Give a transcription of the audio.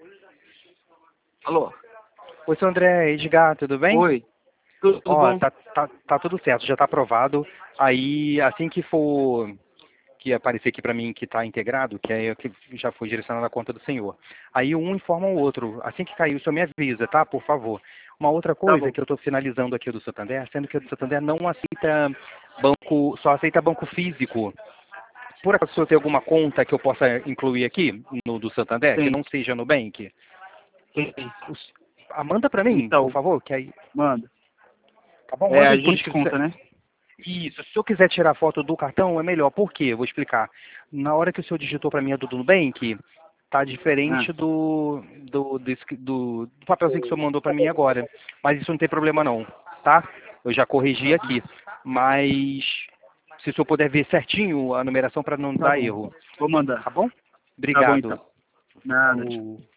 Alô? Oi, seu André, Edgar, tudo bem? Oi. Tudo Ó, bom? tá tudo certo, já tá aprovado. Aí, assim que aparecer aqui para mim que está integrado, que já foi direcionado à conta do senhor. Aí um informa o outro. Assim que cair, o senhor me avisa, tá? Por favor. Uma outra Tá coisa bom. que eu estou finalizando aqui do Santander, sendo que o do Santander não aceita banco, só aceita banco físico. Por acaso o senhor tem alguma conta que eu possa incluir aqui no do Santander, que Tem, não seja Nubank? tem. Manda para mim, por Então, favor, que aí. manda. Tá bom? É, Manda a aí por gente escrito. conta, né? Isso, se o senhor quiser tirar foto do cartão, é melhor. Por quê? Eu vou explicar. Na hora que o senhor digitou para mim a do Nubank, tá Ah, diferente do papelzinho que o senhor mandou para mim agora. Mas isso não tem problema não, tá? Eu já corrigi aqui. Mas se o senhor puder ver certinho a numeração para não tá dar bom. erro, Vou mandar. tá bom? Tá bom, Obrigado. então. Nada. Falou.